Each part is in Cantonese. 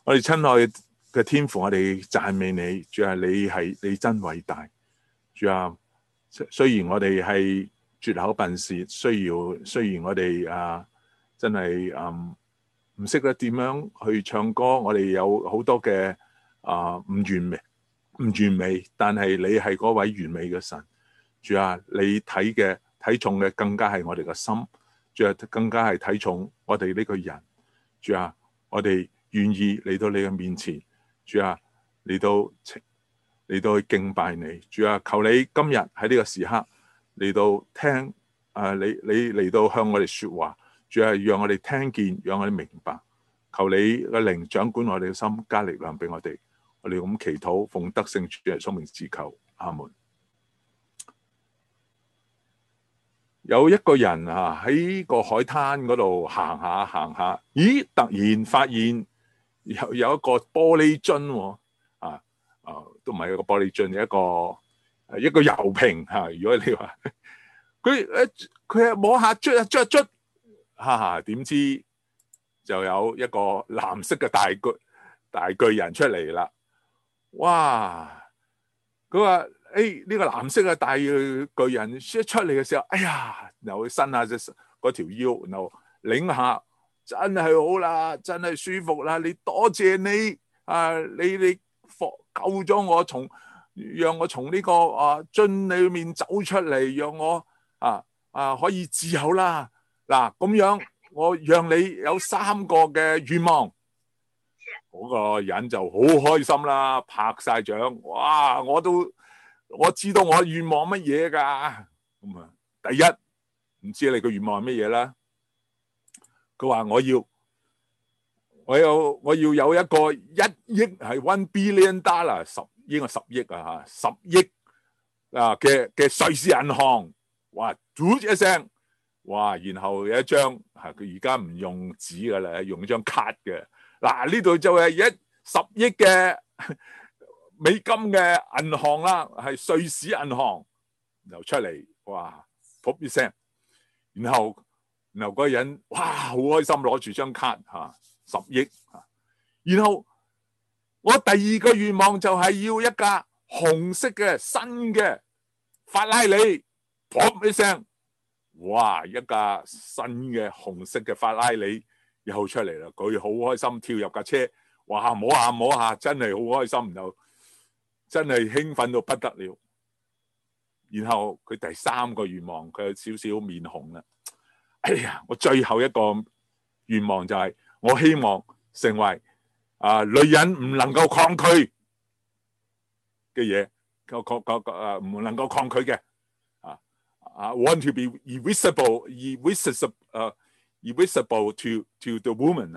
我哋親愛嘅天父，我哋讚美你，主啊，你真偉大，主啊，雖然我哋係絕口笨舌，雖然我哋真係唔識得點樣去唱歌，我哋有好多嘅唔完美，但係你係嗰位完美嘅神，主啊，你睇重嘅更加係我哋嘅心，主啊，更加係睇重我哋呢個人，主啊，我哋願意嚟到你嘅面前，主啊，嚟到去敬拜你，主啊，求你今日喺呢個時刻嚟到聽你嚟到向我哋說話，主啊，讓我哋聽見，讓我哋明白，求你嘅靈掌管我哋嘅心，加力量俾我哋，我哋咁祈禱，奉得勝主耶穌名字求，阿門。有一個人喺個海灘嗰度行下，咦，突然發現有一個玻璃樽，都唔係一個玻璃樽，一個油瓶吓。如果你話佢摸下捽一捽，點知就有一個藍色嘅大巨人出嚟啦！哇！佢話呢個藍色嘅大巨人一出嚟嘅時候，哎呀，然後佢伸下嗰條腰，然後擰下，真係好啦，真係舒服啦！你多謝你你救咗我，讓我從呢個樽裏面走出嚟，讓我可以自由啦！嗱，咁樣我讓你有3個嘅願望。嗰個人就好開心啦，拍晒掌，哇！我知道我願望乜嘢噶，咁啊，第一唔知你個願望係乜嘢啦？佢話我要有一個1億係1 billion dollar 應該10億啊吓，10億嘅瑞士銀行，哇，嘟一聲，哇！然後有一張佢而家唔用紙噶啦，用張卡嘅。嗱，呢度就係10億嘅美金嘅銀行啦，係瑞士銀行，然後出嚟，哇，噗一聲，然後嗰個人哇好開心，攞住張卡10億，然後我第2個願望就係要一架紅色嘅新嘅法拉利，噗一聲，哇，一架新嘅紅色嘅法拉利又出嚟啦！佢好開心，跳入架車，哇，摸下，真係好開心，然後真係興奮到不得了。然後佢第3個願望，佢有少少面紅啦。哎呀，我最後一個願望就係我希望成為女人唔能夠抗拒嘅嘢，唔能夠抗拒嘅want to be invisible to the woman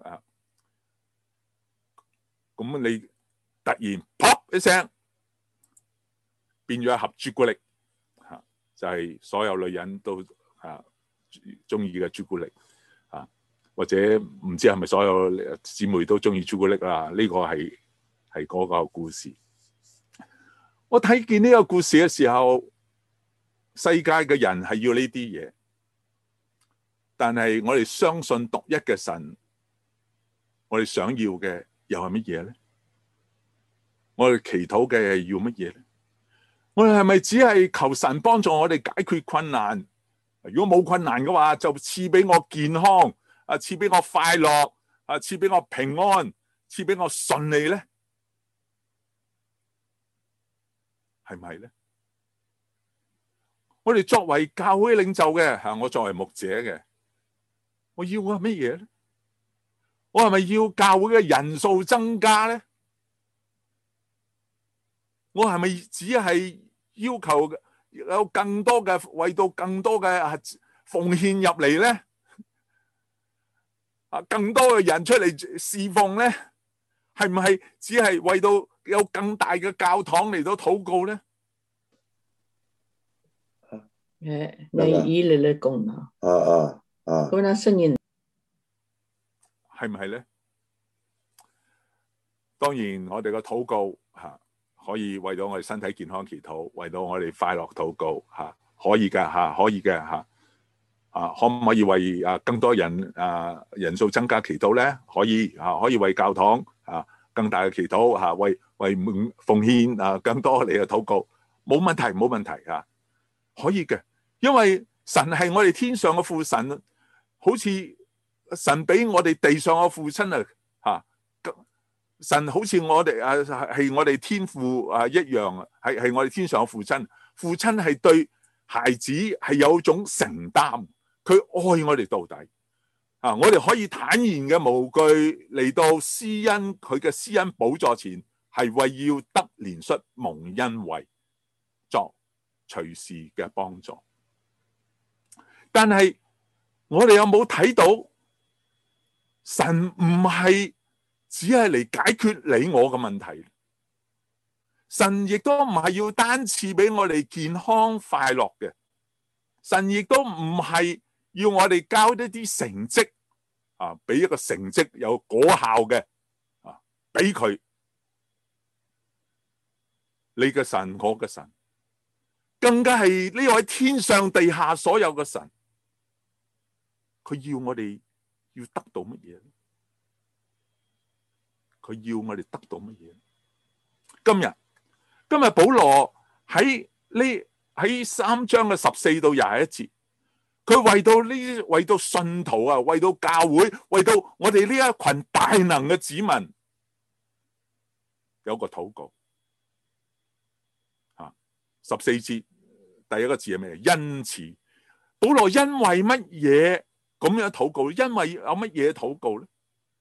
咁你突然 pop 一聲變咗一盒朱古力就係所有女人都中意嘅朱古力或者唔知係咪所有姊妹都中意朱古力啦？呢個係嗰個故事。我睇見呢個故事嘅時候，世界嘅人係要呢啲嘢。但係我哋相信獨一嘅神，我哋想要嘅又係乜嘢咧？我哋祈禱嘅係要乜嘢咧？我哋係咪只係求神幫助我哋解決困難？如果冇困難嘅話，就賜俾我健康，賜俾我快樂，賜俾我平安，賜俾我順利咧？係咪咧？我哋作為教會領袖嘅，我作為牧者嘅。我要乜嘢咧？我係咪要教會嘅人數增加咧？我係咪只係要求有更多嘅為到更多嘅奉獻入嚟咧？更多嘅人出嚟侍奉咧？係唔係只係為到有更大嘅教堂嚟到禱告咧？ 你以你嚟講啊！咁樣聲音係唔係咧？當然，我哋個禱告可以為到我哋身體健康祈禱，為到我哋快樂禱告可以嘅可以嘅可唔可以為更多人人數增加祈禱咧？可以可以為教堂更大嘅祈禱嚇，為奉獻更多你嘅禱告，冇問題冇問題啊，可以嘅，因為神係我哋天上嘅父神，好似神俾我哋地上嘅父親啊嚇，神好似我哋係我哋天父一樣，係我哋天上嘅父親。父親係對孩子係有種承擔，佢愛我哋到底啊！我哋可以坦然嘅無懼嚟到施恩佢嘅施恩寶座前，係為要得憐恤蒙恩惠，作隨時嘅幫助。但係我哋有冇睇到神唔係只係嚟解決你我嘅問題？神亦都唔係要單賜俾我哋健康快樂嘅，神亦都唔係要我哋交一啲成績啊，俾一個成績有果效嘅啊，俾佢。你嘅神，我嘅神，更加係呢位天上地下所有嘅神，佢要我哋要得到乜嘢？佢要我哋得到乜嘢？今日保羅喺3章嘅14到21節，佢為到信徒啊，為到教會，為到我哋呢一群大能嘅子民，有個禱告。14節第一個字係咩？恩慈。保羅因為乜嘢咁樣禱告？因為有乜嘢禱告咧？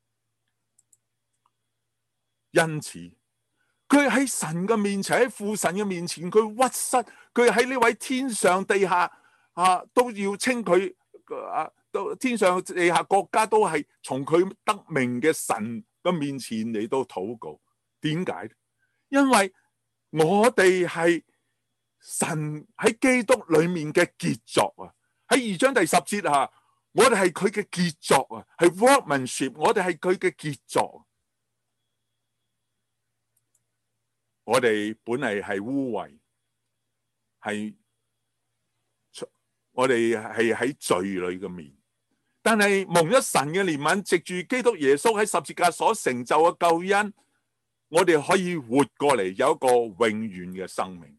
恩慈。佢喺神嘅面前，喺父神嘅面前，佢屈膝，佢喺呢位天上地下都要稱佢到天上地下國家都係從佢得名嘅神嘅面前嚟到禱告。點解？因為我哋係神喺基督裏面嘅傑作啊！喺2章第10節我哋係佢嘅傑作啊，係 workmanship， 我哋係佢嘅傑作。我哋本嚟係污穢，我哋係喺罪裏嘅面，但係蒙咗神嘅憐憫，藉住基督耶穌喺十字架所成就嘅救恩，我哋可以活過嚟，有一個永遠嘅生命。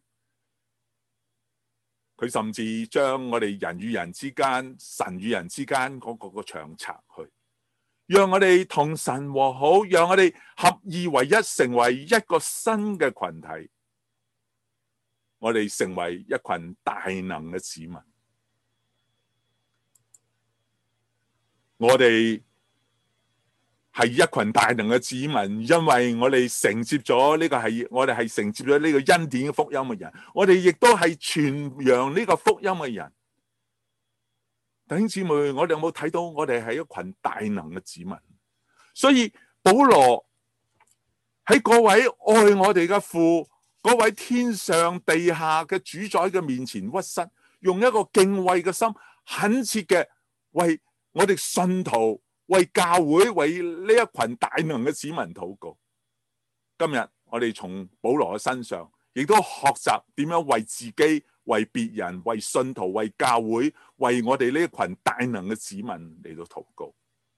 佢甚至將我哋人與人之間、神與人之間嗰個牆拆去，讓我哋同神和好，讓我哋合二為一，成為一個新嘅群體。我哋成為一群大能嘅子民。我哋係一群大能嘅子民，因為我哋承接咗呢個我哋係承接咗呢個恩典嘅福音嘅人，我哋亦都係傳揚呢個福音嘅人。弟兄姊妹，我哋有冇睇到我哋係一群大能嘅子民？所以保羅喺嗰位愛我哋嘅父，嗰位天上地下嘅主宰嘅面前屈膝，用一個敬畏嘅心，懇切嘅為我哋信徒、為教會、為呢一群大能嘅子民禱告。今日我哋從保羅嘅身上，亦都學習點樣為自己、為別人、為信徒、為教會、為我哋呢一群大能嘅子民嚟到禱告。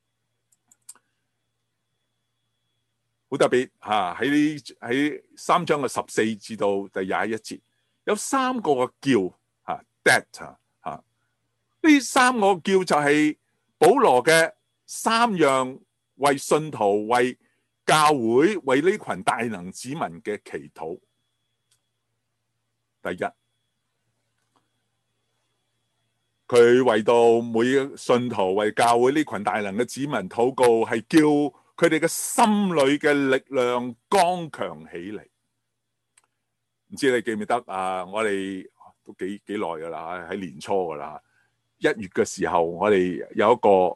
好特別喺3章嘅14至到第21節，有3個嘅叫that 呢3個叫就係保羅嘅3樣為信徒、為教會、為呢群大能子民嘅祈禱。第一，佢為到每個信徒、為教會呢群大能嘅子民禱告，係叫佢哋嘅心裏嘅力量剛強起嚟。唔知你記唔記得我哋都幾耐噶啦，喺年初噶啦，1月嘅時候，我哋有一個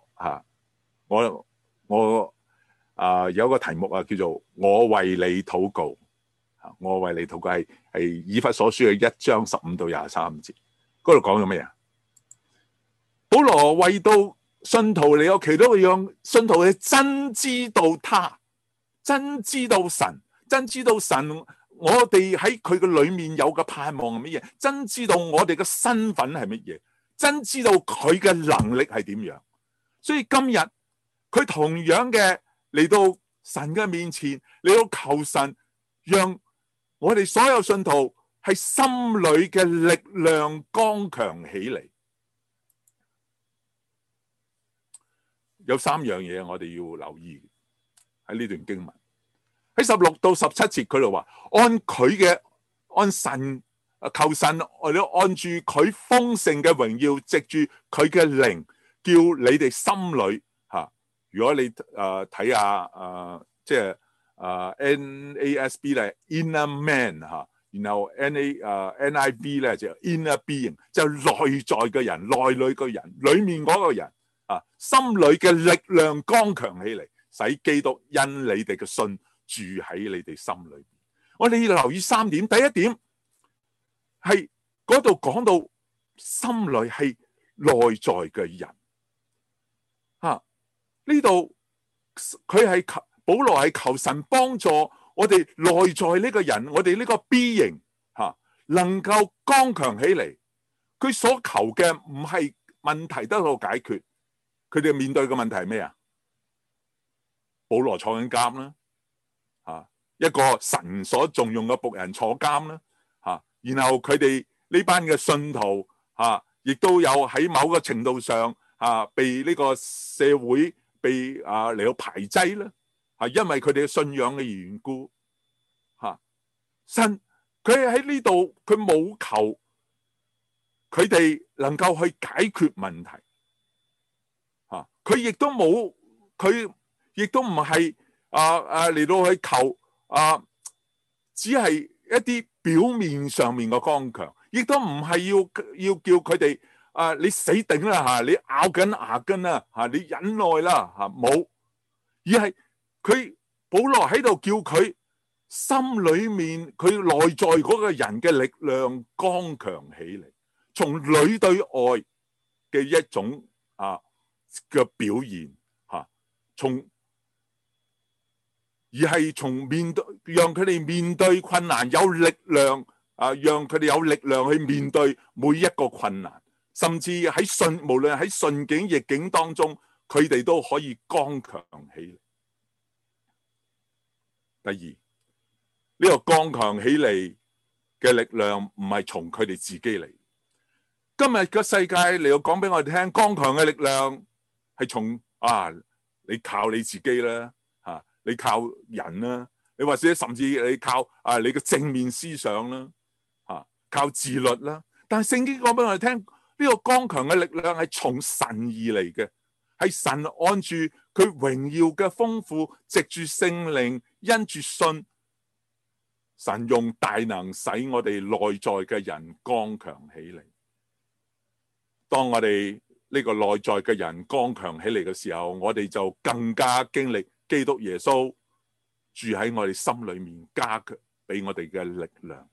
我有一個題目叫做我為你禱告。我為你禱告係以弗所書嘅1章15到23節，嗰度講咗咩啊？保羅為到信徒嚟，有祈禱，讓信徒去真知道他，真知道神，真知道神，我哋喺佢嘅裏面有嘅盼望係乜嘢？真知道我哋嘅身份係乜嘢？真知道佢嘅能力係點樣？所以今日佢同樣嘅嚟到神嘅面前，你要求神讓我哋所有信徒係心裏嘅力量剛強起嚟。有3樣嘢我哋要留意喺呢段經文。喺16到17節佢度話，按神求神，我哋按住佢豐盛嘅榮耀，藉住佢嘅靈，叫你哋心裏吓。如果你睇下即係NASB 咧 inner man 吓，然後NIV 咧就 inner being， 就內在嘅人、內裏嘅人、裏面嗰個人啊，心裏嘅力量剛強起嚟，使基督因你哋嘅信住喺你哋心裏邊。我哋要留意3點。第一點係嗰度講到心裏係內在嘅人啊，呢度佢係保羅係求神幫助我哋內在呢個人，我哋呢個 being 吓能夠剛強起嚟。佢所求嘅唔係問題得到解決，佢哋面對嘅問題係咩啊？保羅坐緊監啦，吓一個神所重用嘅僕人坐監啦，吓然後佢哋呢班嘅信徒吓，亦都有喺某個程度上吓被呢個社會被嚟到排擠啦。因為佢哋嘅信仰嘅緣故，神佢喺呢度，佢冇求佢哋能夠去解決問題，佢亦都冇，佢亦都唔係嚟到去求只係一啲表面上面嘅剛強，亦都唔係要叫佢哋你死頂啦你咬緊牙根啦你忍耐啦冇，而係佢保羅喺度叫佢心裏面佢內在嗰個人嘅力量剛強起嚟，從裏對外嘅一種嘅表現而係從面對，讓佢哋面對困難有力量讓佢哋有力量去面對每一個困難，甚至喺無論喺順境逆境當中，佢哋都可以剛強起嚟。第二，呢個剛強起嚟嘅力量唔係從佢哋自己嚟。今日嘅世界你要講俾我哋聽，剛強嘅力量係從你靠你自己啦，你靠人啦，你或者甚至你靠你嘅正面思想啦，靠自律啦。但係聖經講俾我哋聽，呢個剛強嘅力量係從神而嚟嘅，係神按住佢榮耀嘅豐富，藉住聖靈，因住信，神用大能使我哋內在嘅人剛強起嚟。當我哋呢個內在嘅人剛強起嚟嘅時候，我哋就更加經歷基督耶穌住喺我哋心裏面，加強俾我哋嘅力量。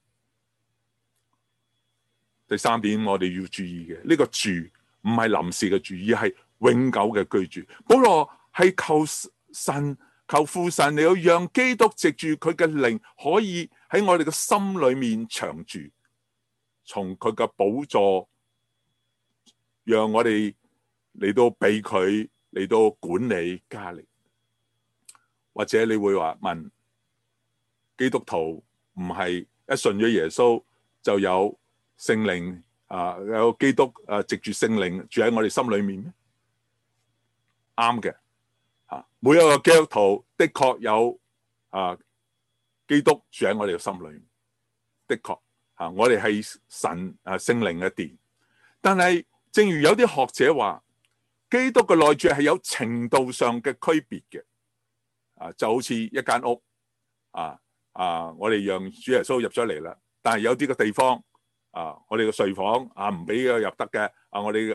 第三點我哋要注意嘅，呢個住唔係臨時嘅住，而係永久嘅居住。保羅係求父神，你要讓基督藉住佢嘅靈可以喺我哋嘅心裏面長住，從佢嘅寶座讓我哋嚟到俾佢嚟到管理加力。或者你會問，基督徒唔係一信咗耶穌就有聖靈有基督藉住聖靈住喺我哋心裏面咩？啱嘅，每一個基督徒的確有基督住喺我哋嘅心裏面，的確我哋係神聖靈嘅殿。但係正如有啲學者話，基督嘅內住係有程度上嘅區別嘅。就好似一間屋我哋讓主耶穌入咗嚟啦，但係有啲嘅地方我哋嘅睡房唔俾佢入得嘅，我哋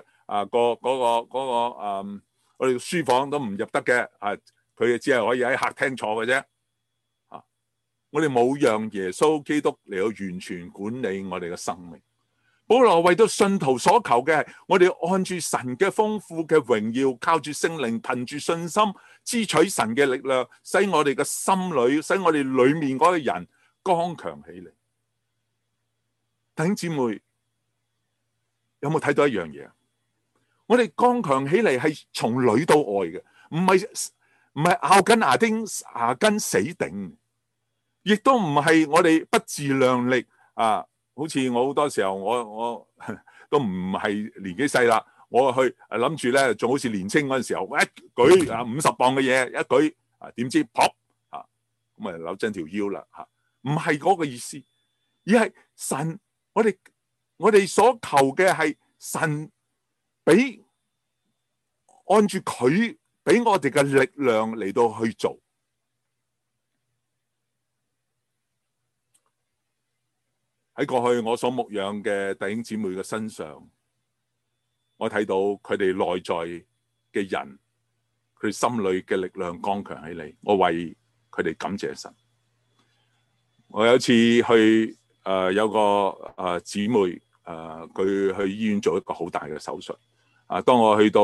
我哋書房都唔入得嘅，佢只係可以喺客廳坐嘅啫。我哋冇讓耶穌基督嚟到完全管理我哋嘅生命。保羅為到信徒所求嘅係，我哋按住神嘅豐富嘅榮耀，靠住聖靈，憑住信心支取神嘅力量，使我哋嘅心裏，使我哋裏面嗰個人剛強起嚟。弟兄姊妹，有冇睇到一樣嘢？我哋剛強起嚟係從裏到外嘅，唔唔係咬緊牙根死頂，亦都唔係我哋不自量力啊！好似我好多時候我都唔係年紀細啦，我去諗住咧，仲好似年青嗰陣時候，一舉50磅嘅嘢一舉點知撲咁啊扭親條腰啦嚇！唔係嗰個意思，而係神，我哋所求嘅係神俾按住佢俾我哋嘅力量嚟到去做。喺過去我所牧養嘅弟兄姊妹嘅身上，我睇到佢哋內在嘅人，佢心裏嘅力量剛強起嚟，我為佢哋感謝神。我有一次去有個姊妹佢去醫院做一個好大嘅手術當我去到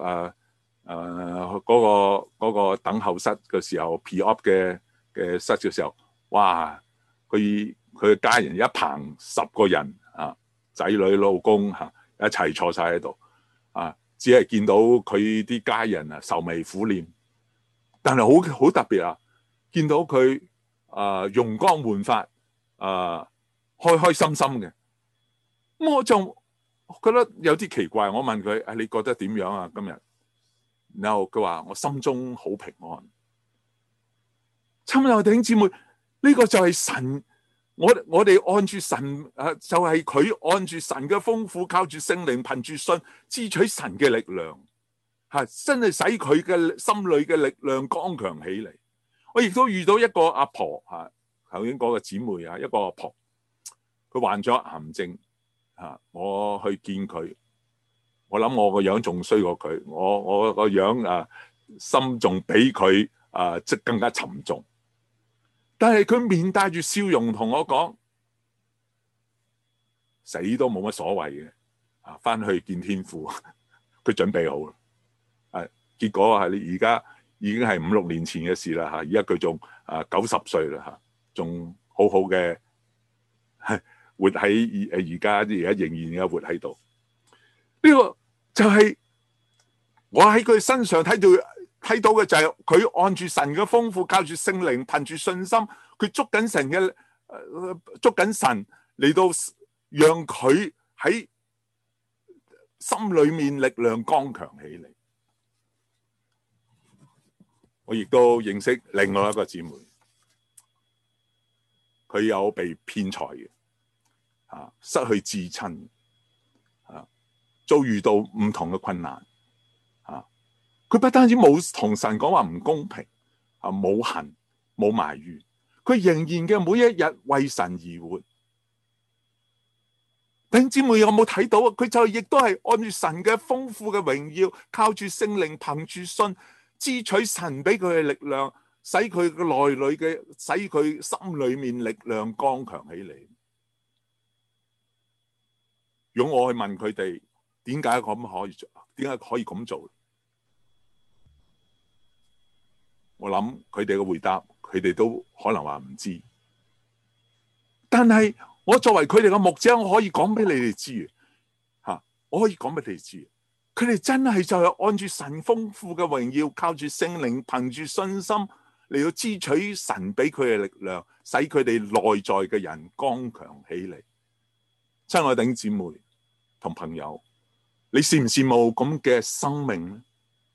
嗰個等候室嘅時候 ，pre-op 嘅室嘅時候，哇！佢嘅家人一棚10個人仔女老公一齊坐晒喺度只係見到佢啲家人愁眉苦臉，但係好特別見到佢容光煥發開開心心嘅。咁我就覺得有啲奇怪，我問佢你覺得點樣啊今日？然後佢話我心中好平安。親愛弟兄姊妹，呢個就係神。我哋按住神就係佢按住神嘅豐富，靠住聖靈，憑住信支取神嘅力量真係使佢嘅心裏嘅力量剛強起嚟。我亦都遇到一個阿婆頭先嗰個姊妹一個阿婆，佢患咗癌症我去見佢，我諗我個樣仲衰過佢，我個樣心仲比佢即更加沉重。但係佢面帶住笑容同我講，死都冇乜所謂嘅，翻去見天父，佢準備好啦。結果而家已經係5、6年前嘅事啦而家佢仲90歲啦仲好好嘅活喺而家仍然活喺度。呢個就係我喺佢身上睇到嘅就係佢按住神嘅豐富，靠住聖靈，憑住信心，佢捉緊神嚟到讓佢喺心裏面力量剛強起嚟。我亦都認識另外一個姊妹，佢有被騙財嘅失去至親遭遇到唔同嘅困難佢不單止冇同神講話唔公平冇恨冇埋怨，佢仍然嘅每一日為神而活。弟兄姊妹有冇睇到佢就亦都係按住神嘅豐富嘅榮耀，靠住聖靈，憑住信支取神俾佢嘅力量，使佢嘅內裏嘅，使佢心裏面力量剛強起嚟。如果我去問佢哋點解咁可以做，點解可以咁做？我諗佢哋嘅回答，佢哋都可能話唔知。但係我作為佢哋嘅牧者，我可以講俾你哋知我可以講俾你哋知，佢哋真係就係按住神豐富嘅榮耀，靠住聖靈，憑住信心嚟到支取神俾佢嘅力量，使佢哋內在嘅人剛強起嚟。親愛弟兄姊妹同朋友，你羨唔羨慕咁嘅生命呢？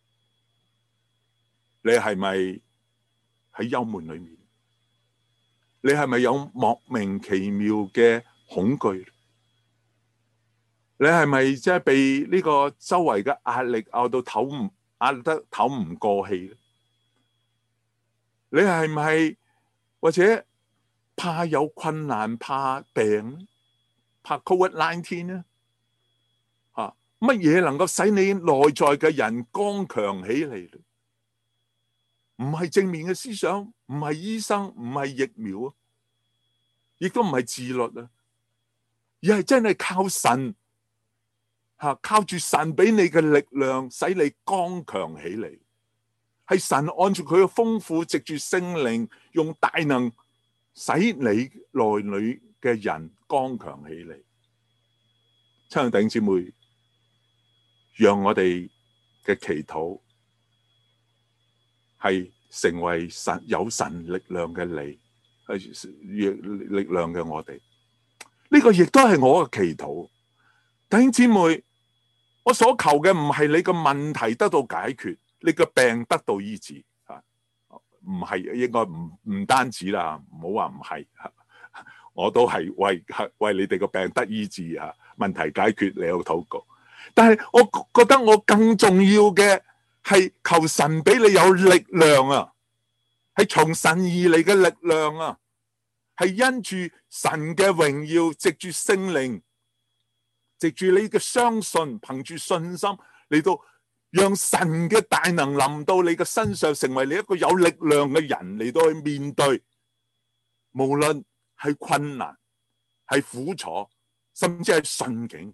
你係咪喺幽悶裏面？你係咪有莫名其妙嘅恐懼？你係咪即係被呢個周圍嘅壓力壓得唞唔過氣？你係咪或者怕有困難、怕病、怕 COVID-19 呢？乜嘢能夠使你內在嘅人剛強起嚟？唔係正面嘅思想，唔係醫生，唔係疫苗亦都唔係自律而係真係靠神靠住神俾你嘅力量，使你剛強起嚟。係神按住佢嘅豐富，藉住聖靈，用大能使你內裏嘅人剛強起嚟。親愛弟兄姊妹，讓我哋嘅祈禱係成為有神力量嘅你，係力量嘅我哋。呢個亦都係我嘅祈禱。弟兄姊妹，我所求嘅唔係你嘅問題得到解決，你嘅病得到醫治啊，唔係，應該唔單止啦，唔好話唔係，我都係為你哋個病得醫治啊，問題解決，你有禱告。但係我覺得我更重要嘅係求神俾你有力量啊，係從神而嚟嘅力量啊，係因住神嘅榮耀，藉住聖靈，藉住你嘅相信，憑住信心嚟到讓神嘅大能臨到你嘅身上，成為你一個有力量嘅人嚟到去面對，無論係困難、係苦楚，甚至係順境，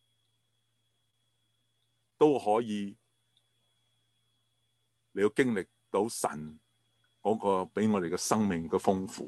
都可以你要經歷到神嗰個俾我哋嘅生命嘅豐富。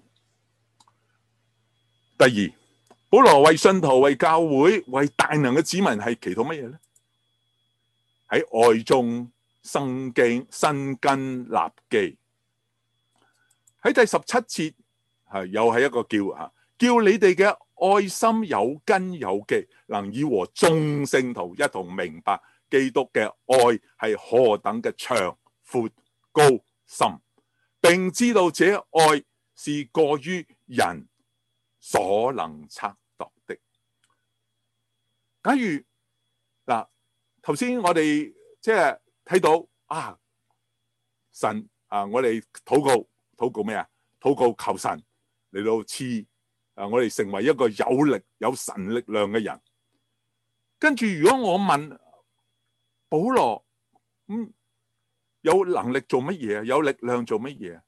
第二，保羅為信徒、為教會、為大能嘅子民係祈禱乜嘢咧？喺愛中生根立基。喺第17節又係一個叫你哋嘅愛心有根有基，能以和眾聖徒一同明白基督嘅愛係何等嘅長闊高深，並知道這愛是過於人所能測度的。假如嗱，頭先我哋即係睇到神我哋禱告咩啊？禱告求神嚟到賜我哋成為一個有神力量嘅人。跟住如果我問保羅，有能力做乜嘢啊？有力量做乜嘢啊？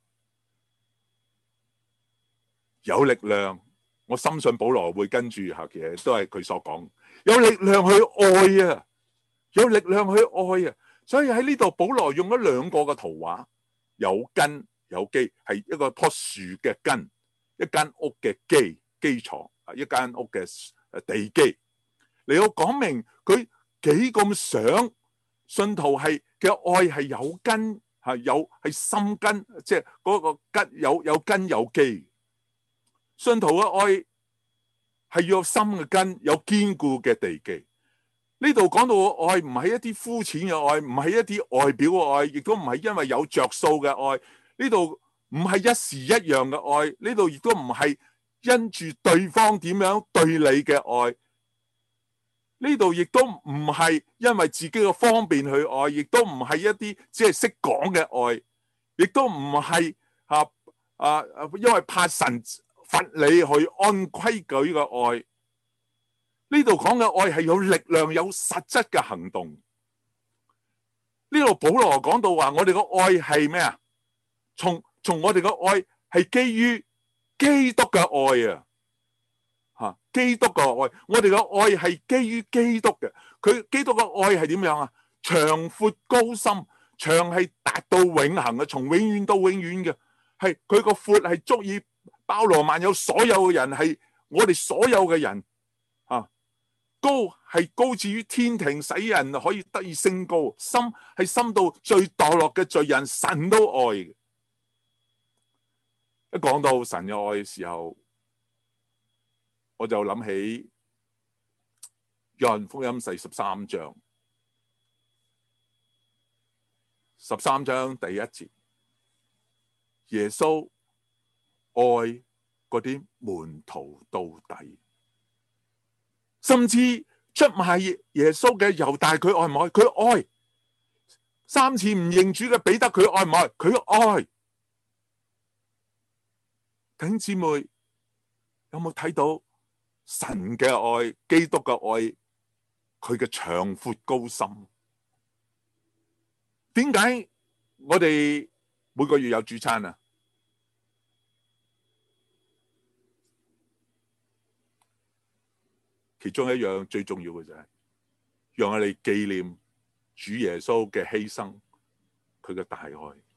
有力量，我深信保羅會跟住其實都係佢所講，有力量去愛啊，有力量去愛啊。所以喺呢度保羅用咗2個嘅圖畫，有根有基，係一個棵樹嘅根，一間屋嘅基礎，一間屋嘅地基，嚟到講明佢幾咁想信徒係嘅愛係有根，係深根，即係嗰個根有根有基。信徒嘅愛係要有深嘅根，有堅固嘅地基。呢度講到嘅愛唔係一啲膚淺嘅愛，唔係一啲外表嘅愛，亦都唔係因為有着數嘅愛。呢度唔係一時一樣嘅愛，呢度亦都唔係因住對方點樣對你嘅愛。呢度亦都唔係因為自己嘅方便去愛，亦都唔係一啲只係識講嘅愛，亦都唔係因為怕神罰你去按規矩嘅愛。呢度講嘅愛係有力量、有實質嘅行動。呢度保羅講到話，我哋嘅愛係咩啊？從我哋嘅愛係基於基督嘅愛啊！基督嘅愛，我哋嘅愛係基於基督嘅。佢基督嘅愛係點樣啊？長闊高深，長係達到永恆嘅，從永遠到永遠嘅，係佢個闊係足以包羅萬有，所有嘅人係我哋所有嘅人。高係高至於天庭，使人可以得以升高。深係深到最墮落嘅罪人，神都愛嘅。一講到神嘅愛嘅時候，我就諗起約翰福音第13章，13章第1節，耶穌愛嗰啲門徒到底。甚至出賣耶穌嘅猶大，佢愛唔愛？佢愛。3次唔認主嘅彼得，佢愛唔愛？佢愛。弟兄姊妹，有冇睇到神嘅愛、基督嘅愛，佢嘅長闊高深？點解我哋每個月有主餐啊？其中一樣最重要嘅就係，讓我哋紀念主耶穌嘅犧牲，佢嘅大愛。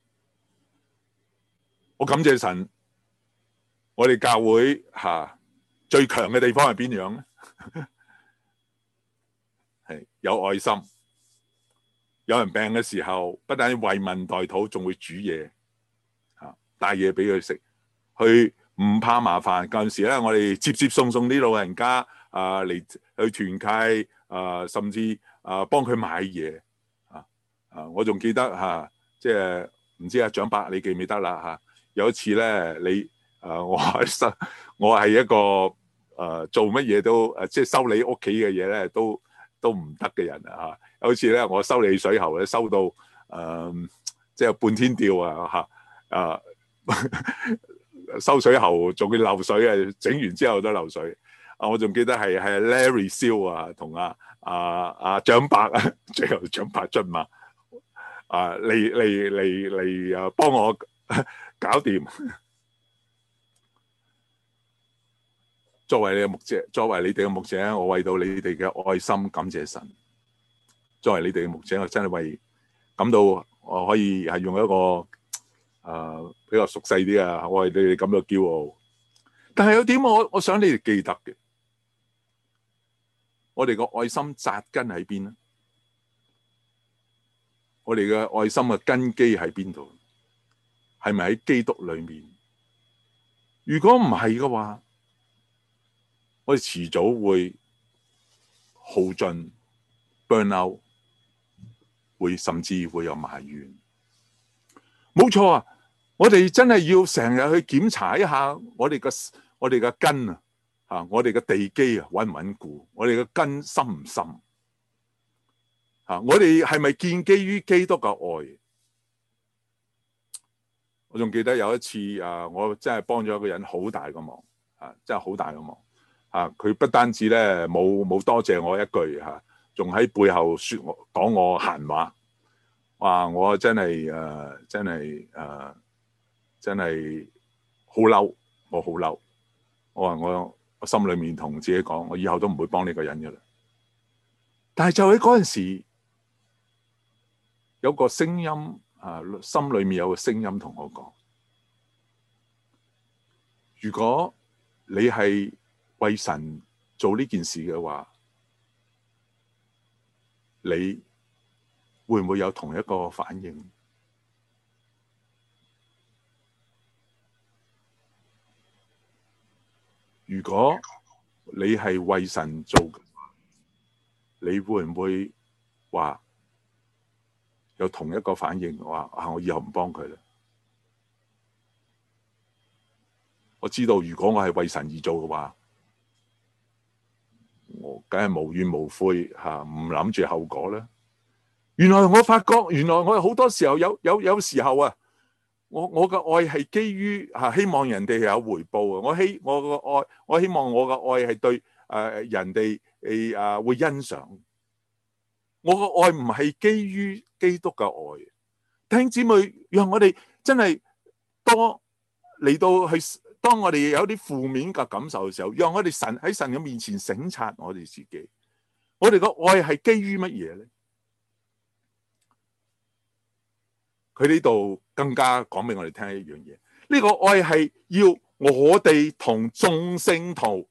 我感謝神，我哋教會最強嘅地方係邊樣咧？係有愛心， 有人病嘅時候，不但為民代禱，仲會煮嘢帶嘢俾佢食，去唔怕麻煩。嗰陣時咧，我哋接送啲老人家嚟去團契甚至幫佢買嘢我仲記得即係唔知蔣伯你記唔記得啦有一次咧，我係一個做乜嘢都即係修理屋企嘅嘢咧，都唔得嘅人有一次咧，我修理水喉咧，收到即係半天吊收水喉仲要漏水整完之後都漏水我仲記得係 Larry 蕭同蔣伯最後蔣伯出馬嚟幫我搞掂。作為你嘅牧者，作為你哋嘅牧者，我為到你哋嘅愛心感謝神。作為你哋嘅牧者，我真係為感到我可以係用一個比較熟悉啲我為你哋感到驕傲。但係有點我想你哋記得嘅，我哋個愛心扎根喺邊呢？我哋嘅愛心嘅根基喺邊度？係咪喺基督裏面？如果唔係嘅話，我哋遲早會耗盡 burn out， 甚至會有埋怨。冇錯我哋真係要成日去檢查一下我哋嘅根我哋嘅地基穩唔穩固，我哋嘅根深唔深我哋係咪建基於基督嘅愛？我仲記得有一次我真係幫咗一個人好大個忙真係好大個忙佢不單止咧冇多謝我一句仲喺背後講我閒話。哇！我真係真係好嬲，我好嬲。我話我心裏面同自己講，我以後都唔會幫呢個人㗎啦。但係就喺嗰陣時，有個聲音心裏面有個聲音同我講：如果你係為神做呢件事嘅話，你會唔會有同一個反應？如果你係為神做嘅話，你會唔會話有同一個反應？話我以後唔幫佢啦。我知道如果我係為神而做嘅話，我梗係無怨無悔唔諗住後果啦。原來我發覺，原來我好多時候有時候我嘅愛係基於希望人哋有回報我希望我嘅愛係對人哋會欣賞。我嘅愛唔係基於基督嘅愛。弟兄姊妹，讓我哋真係多嚟到去，當我哋有啲負面嘅感受嘅時候，讓我哋喺神嘅面前省察我哋自己。我哋嘅愛係基於乜嘢咧？佢呢度更加講俾我哋聽一樣嘢，呢個愛係要我哋同眾聖徒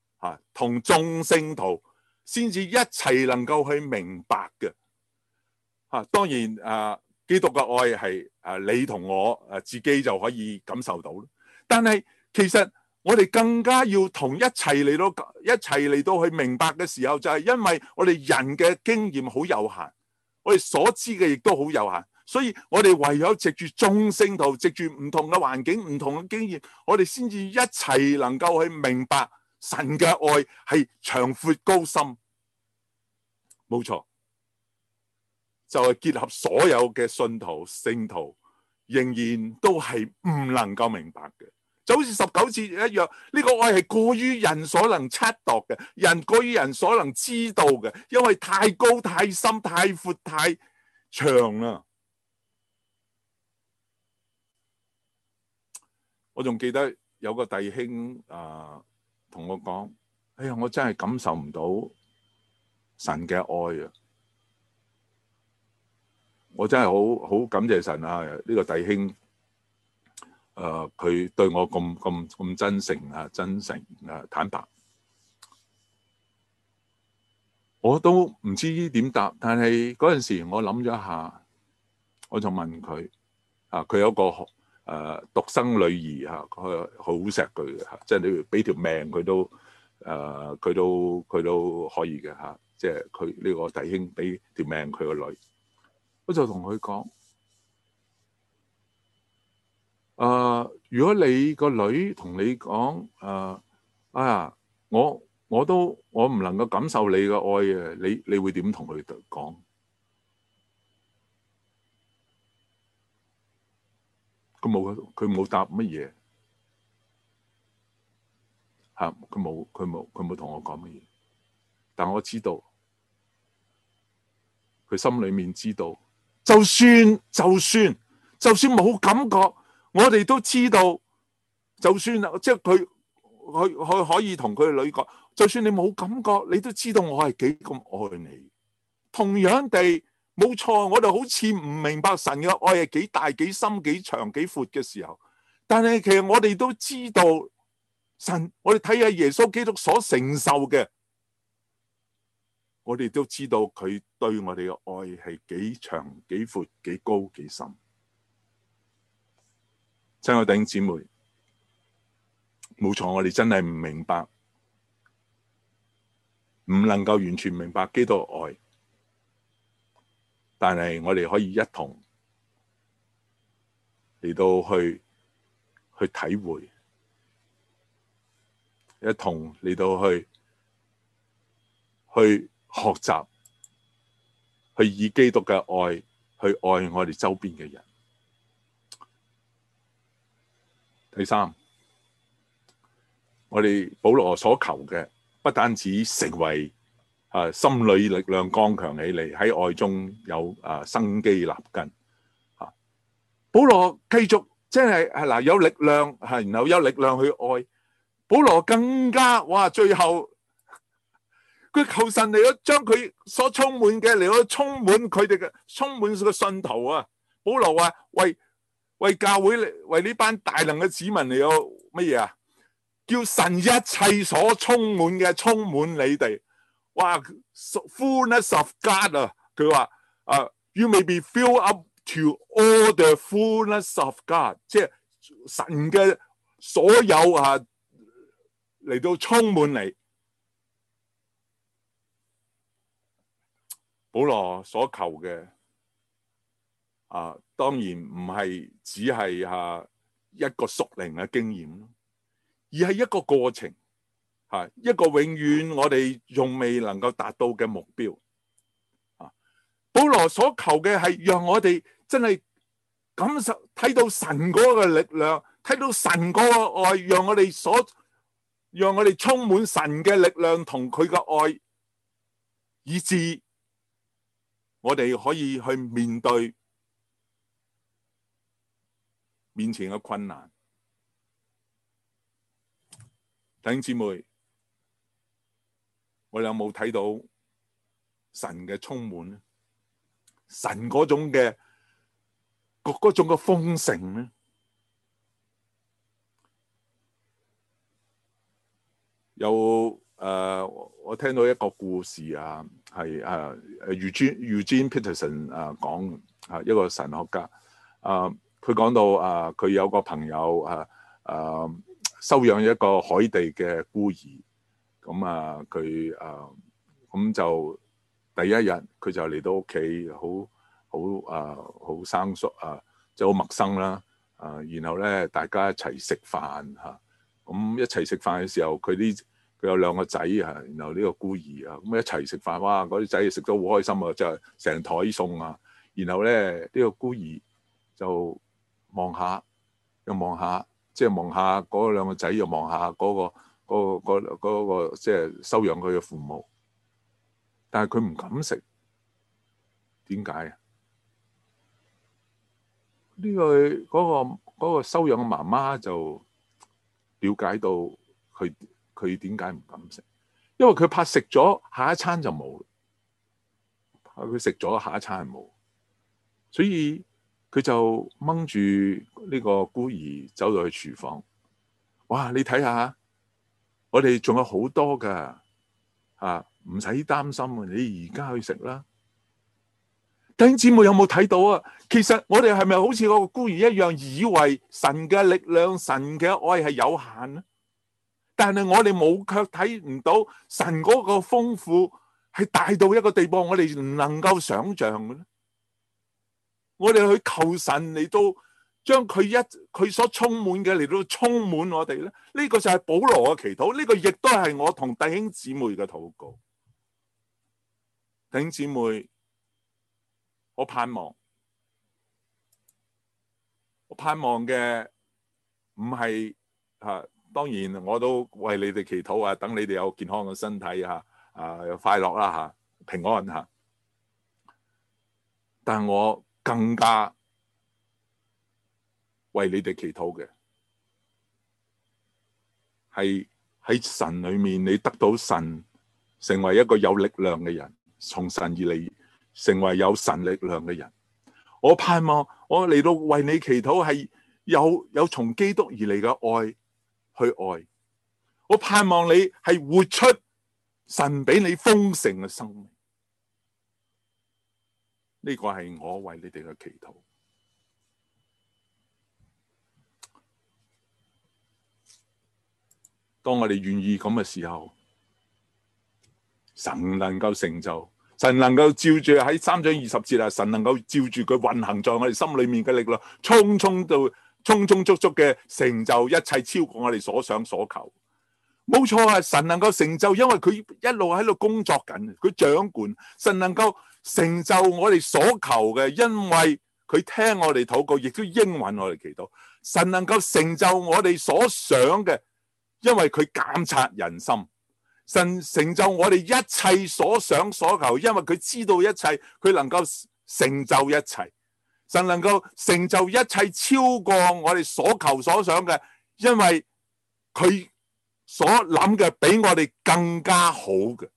先至一齊能夠去明白嘅當然基督嘅愛係你同我自己就可以感受到，但係其實我哋更加要同一齊嚟到去明白嘅時候，就係因為我哋人嘅經驗好有限，我哋所知嘅亦都好有限。所以我哋唯有藉住眾聖徒，藉住唔同嘅環境、唔同嘅經驗，我哋先至一齊能夠去明白神嘅愛係長闊高深。冇錯，就係結合所有嘅信徒、聖徒，仍然都係唔能夠明白嘅。就好似19節一樣，呢個愛係過於人所能測度嘅，過於人所能知道嘅，因為太高、太深、太闊、太長啦。我仲記得有個弟兄同我講：哎呀，我真係感受唔到神嘅愛啊！我真係好感謝神呢個弟兄佢對我咁真誠真誠坦白。 我都唔知點答，但係嗰陣時我諗咗一下，我就問佢佢有個獨生女兒佢好錫佢嘅，即係你俾條命佢都佢都可以嘅，即係佢呢個弟兄俾條命佢個女，我就同佢講如果你個女同你講我唔能夠感受你嘅愛嘅，你會點同佢講？佢冇答乜嘢佢冇同我講乜嘢，但我知道佢心裏面知道，就算冇感覺，我哋都知道，就算即係佢可以同佢女講，就算你冇感覺，你都知道我係幾咁愛你。同樣地，冇錯，我哋好似唔明白神嘅愛係幾大、幾深、幾長、幾闊嘅時候，但係其實我哋都知道神，我哋睇下耶穌基督所承受嘅，我哋都知道佢對我哋嘅愛係幾長、幾闊、幾高、幾深。親愛弟兄姊妹，冇錯，我哋真係唔明白，唔能夠完全明白基督嘅愛，但係我哋可以一同嚟到去體會，一同嚟到去學習，去以基督嘅愛去愛我哋周邊嘅人。第三，我哋保羅所求嘅不單止成為心裏力量剛強起嚟，喺愛中有生機立根。保羅繼續即係有力量，然後有力量去愛。保羅更加最後佢求神嚟咗將佢所充滿嘅嚟咗充滿佢哋嘅充滿嘅信徒啊！保羅話為教會為呢班大能嘅子民嚟咗乜嘢啊？叫神一切所充滿嘅充滿你哋。fullness of God 啊！佢話you may be filled up to all the fullness of God， 即係神嘅所有嚟到充滿你。保羅所求嘅當然唔係只係一個屬靈嘅經驗，而係一個過程，一個永遠我哋仲未能夠達到嘅目標。保羅所求嘅係讓我哋真係感受睇到神嗰個力量，睇到神嗰個愛，讓我哋充滿神嘅力量同佢嘅愛，以致我哋可以去面對面前嘅困難。弟兄姊妹，我哋有冇睇到神嘅充滿呢？神嗰種嘅豐盛呢？我聽到一個故事係Eugene Peterson 講一個神學家佢講到佢有個朋友收養一個海地嘅孤兒，咁佢咁就第一日佢就嚟到屋企，好生疏即係好陌生啦然後咧大家一齊食飯咁一齊食飯嘅時候，佢有兩個仔然後呢個孤兒咁一齊食飯，哇！嗰啲仔食得好開心就係成台餸然後咧呢個孤兒就望下又望下，即係望下嗰兩個仔，又望下嗰個即係收養佢嘅父母，但係佢唔敢食，點解啊？嗰個收養嘅媽媽就了解到佢點解唔敢食，因為佢怕食咗下一餐就冇，佢食咗下一餐係冇，所以佢就掹住呢個孤兒走到去廚房。哇！你睇下，我哋仲有好多噶唔使擔心啊！你而家去食啦。弟兄姊妹有冇睇到啊？其實我哋係咪好似嗰個孤兒一樣，以為神嘅力量、神嘅愛係有限呢？但係我哋卻睇唔到神嗰個豐富係大到一個地步，我哋唔能夠想象嘅咧。我哋去求神嚟到將佢所充滿嘅嚟到充滿我哋咧，呢個就係保羅嘅祈禱，呢個亦都係我同弟兄姊妹嘅禱告。弟兄姊妹，我盼望嘅唔係當然我都為你哋祈禱啊，等你哋有健康嘅身體有快樂啦平安但我更加為你哋祈禱嘅係喺神裏面，你得到神，成為一個有力量嘅人，從神而嚟，成為有神力量嘅人。我盼望我嚟到為你祈禱係有從基督而嚟嘅愛去愛。我盼望你係活出神俾你豐盛嘅生命。呢個係我為你哋嘅祈禱。當我哋願意咁嘅時候，神能夠成就，神能夠照住喺3章20節神能夠照住佢運行在我哋心裏面嘅力量，充足足嘅成就一切，超過我哋所想所求。冇錯啊！神能夠成就，因為佢一路喺度工作緊，佢掌管。神能夠成就我哋所求嘅，因為佢聽我哋禱告，亦都應允我哋祈禱。神能夠成就我哋所想嘅，因為佢監察人心。神成就我哋一切所想所求，因為佢知道一切，佢能夠成就一切。神能夠成就一切，超過我哋所求所想嘅，因為佢所諗嘅比我哋更加好嘅。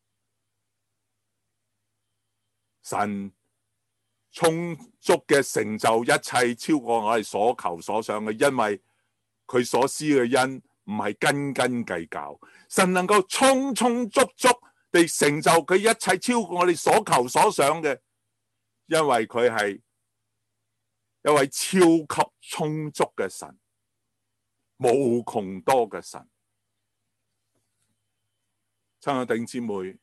神充足嘅成就一切，超過我哋所求所想嘅，因為佢所施嘅恩唔係斤斤計較。神能夠充足地成就佢一切，超過我哋所求所想嘅，因為佢係一位超級充足嘅神，無窮多嘅神。親愛的弟兄姊妹，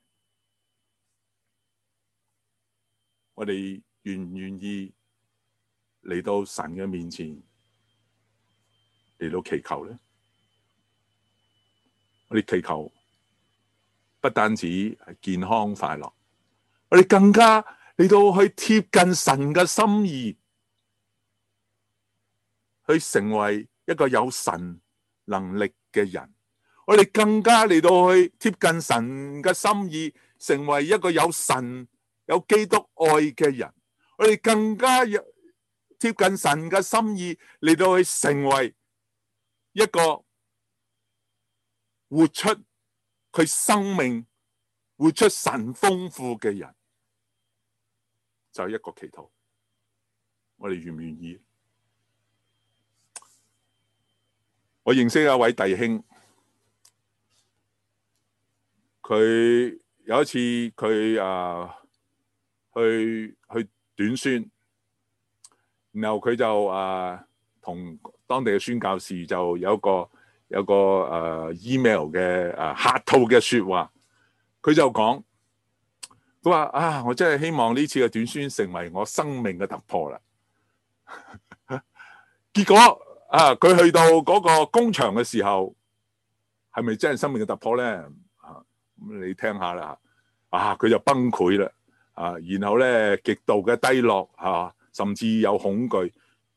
我哋願唔願意嚟到神嘅面前嚟到祈求呢？我哋祈求不單止係健康快樂，我哋更加嚟到去貼近神嘅心意，去成為一個有神能力嘅人。我哋更加嚟到去貼近神嘅心意，成為一個有神有基督愛嘅人。我哋更加貼近神嘅心意，嚟到去成為一個活出佢生命、活出神豐富嘅人。就係一個祈禱，我哋願唔願意？我認識一位弟兄，佢有一次佢去短宣，然後佢就同當地嘅宣教士就有個email 嘅客套嘅說話。佢就講，佢話我真係希望呢次嘅短宣成為我生命嘅突破啦。結果佢去到嗰個工場嘅時候，係咪真係生命嘅突破咧？咁你聽下啦。佢就崩潰啦。然後咧極度嘅低落甚至有恐懼。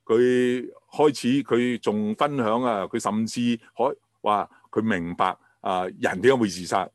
佢仲分享佢甚至話佢明白人點解會自殺。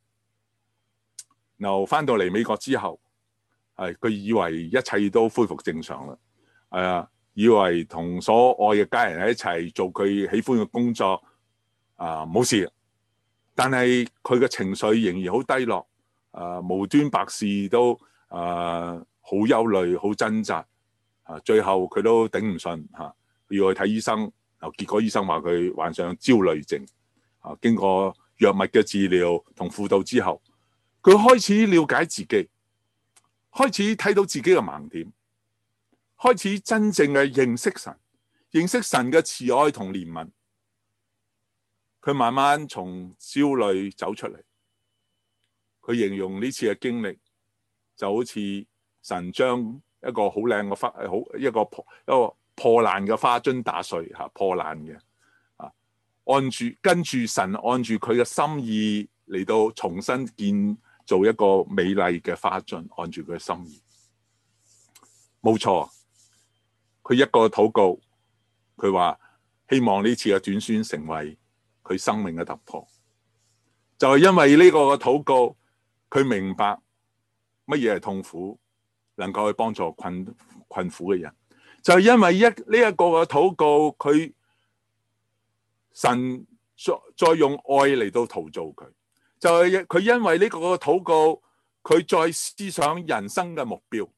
然後翻到嚟美國之後，佢以為一切都恢復正常啦。以為同所愛嘅家人喺一齊做佢喜歡嘅工作，冇事。但係佢嘅情緒仍然好低落，無端白事都好憂慮、好掙扎。最後佢都頂唔順，要去睇醫生。結果醫生話佢患上焦慮症。經過藥物嘅治療同輔導之後， 佢開始了解自己，開始睇到自己嘅盲點，開始真正嘅認識神，認識神嘅慈愛同憐憫。佢慢慢從焦慮走出嚟。佢形容呢次嘅經歷就好似神將一個好靚嘅花，一個破爛嘅花樽打碎吓，破爛嘅啊，跟住神按住佢嘅心意嚟到重新建造一個美麗嘅花樽，按住佢嘅心意。冇錯，佢一個禱告，佢話希望呢次嘅短宣成為佢生命嘅突破，就係因為呢個嘅禱告。佢明白乜嘢係痛苦，能夠去幫助困苦嘅人，就係因為呢一個嘅禱告，佢神再用愛嚟到陶造佢，就係佢因為呢個嘅禱告，佢再思想人生嘅目標，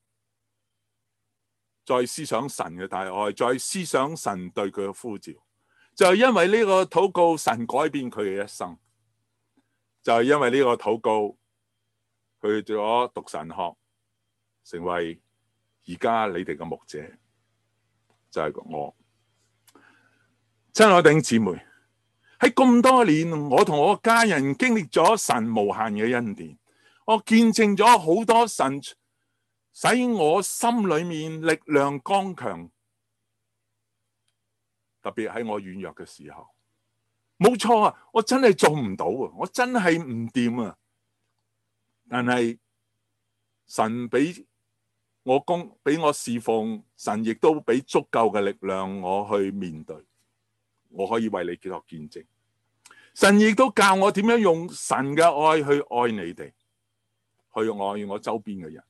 再思想神嘅大愛，再思想神對佢嘅呼召，就係因為呢個禱告，神改變佢嘅一生，就係因為呢個禱告。佢去咗讀神學，成為而家你哋嘅牧者，就係我。親愛弟兄姊妹，喺咁多年，我同我家人經歷咗神無限嘅恩典，我見證咗好多神使我心裏面力量剛強，特別喺我軟弱嘅時候。冇錯啊，我真係做唔到啊，我真係唔掂啊。但係神俾我侍奉，神亦都俾足夠嘅力量我去面對，我可以為你作見證。神亦都教我點樣用神嘅愛去愛你哋，去愛我周邊嘅人。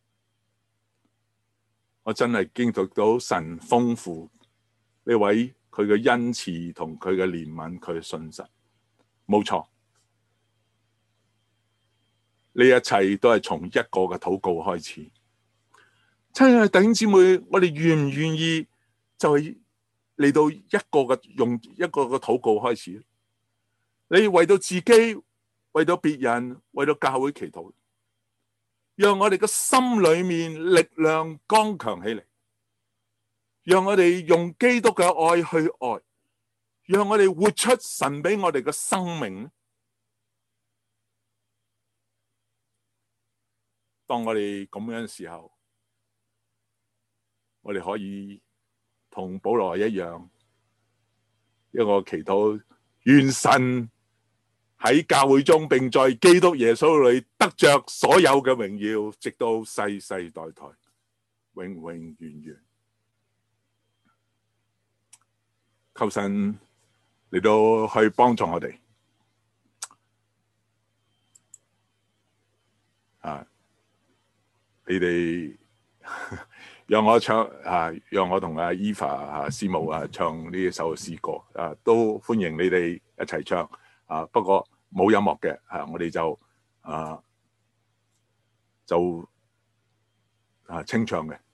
我真係經歷到神豐富呢位佢嘅恩慈同佢嘅憐憫，佢嘅信實。冇錯。呢一切都係從一個嘅禱告開始。親愛弟兄姊妹，我哋願唔願意就係嚟到用一個嘅禱告開始？你為到自己，為到別人，為到教會祈禱，讓我哋嘅心裏面力量剛強起嚟，讓我哋用基督嘅愛去愛，讓我哋活出神俾我哋嘅生命。當我哋咁樣嘅時候，我哋可以同保羅一樣，一個祈禱，願神喺教會中，並在基督耶穌裏得着所有嘅榮耀，直到世世代代，永永遠遠。求神嚟到去幫助我哋。你哋讓我唱讓我同阿 Eva 師母唱呢一首詩歌都歡迎你哋一齊唱不過冇音樂嘅我哋就清唱嘅。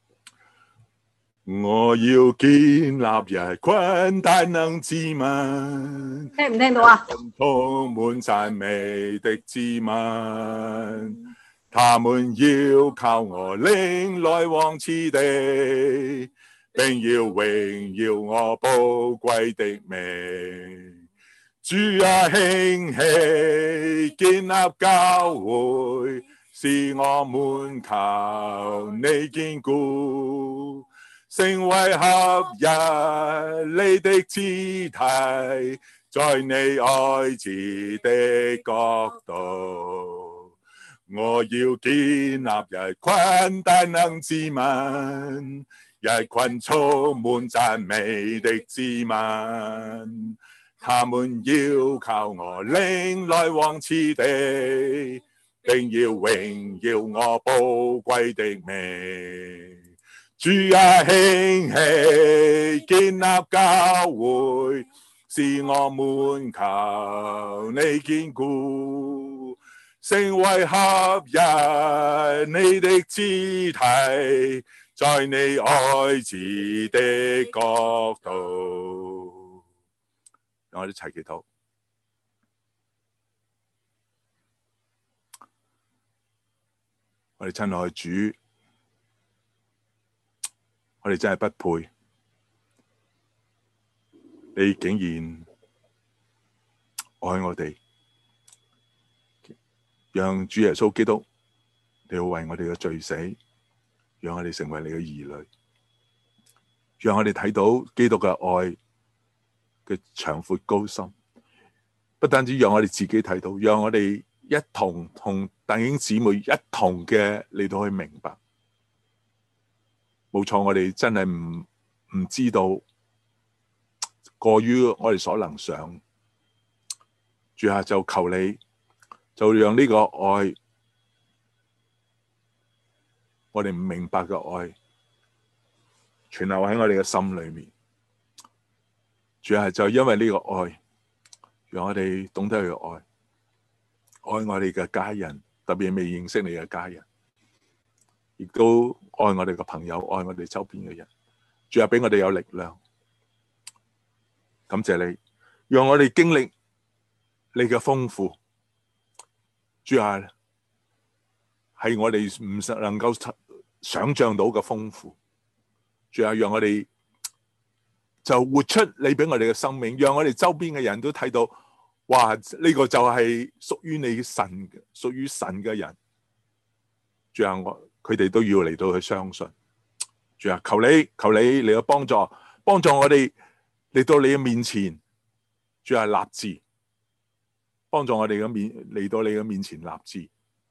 我要建立日群大能之民， 聽唔聽到啊？ 充滿讚美的子民。他們要靠我領來王賜地，並要榮耀我寶貴的名。主啊，興起建立教會，使我們靠你堅固，成為合一你的肢體，在你愛子的國度。我要建立一群大能之民，一群充滿讚美的子民。他們要靠我領來王賜地，並要榮耀我寶貴的名。主啊，興起建立教會，使我們靠你堅固，成為合一你的肢體，在你愛子的國度。讓我哋一齊祈禱。 我哋親愛主，我哋真係不配，你竟然愛我哋，讓主耶穌基督，你要為我哋嘅罪死，讓我哋成為你嘅兒女，讓我哋睇到基督嘅愛嘅長闊高深，不單止讓我哋自己睇到，讓我哋一同同弟兄姊妹一同嘅嚟到去明白。冇錯，我哋真係唔知道，過於我哋所能想。主啊，就求你，就讓呢個愛，我哋唔明白嘅愛，存留喺我哋嘅心裏面。主啊，就因為呢個愛，讓我哋懂得去愛我哋嘅家人，特別係未認識你嘅家人，亦都愛我哋嘅朋友，愛我哋周邊嘅人。主啊，俾我哋有力量。感謝你，讓我哋經歷你嘅豐富。主啊，係我哋唔能夠想象到嘅豐富。主啊，讓我哋就活出你俾我哋嘅生命，讓我哋周邊嘅人都睇到，哇！呢個就係屬於你神，屬於神嘅人。主啊，佢哋都要嚟到去相信。主啊，求你嚟到幫助我哋嚟到你嘅面前。主啊，立志幫助我哋嘅嚟到你嘅面前立志，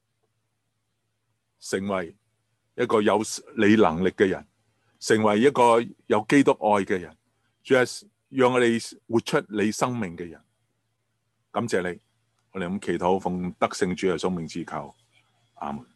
成為一個有你能力嘅人，成為一個有基督愛嘅人。主啊，讓我哋活出你生命嘅人。感謝你，我哋咁祈禱，奉得勝主耶穌名字求，阿門。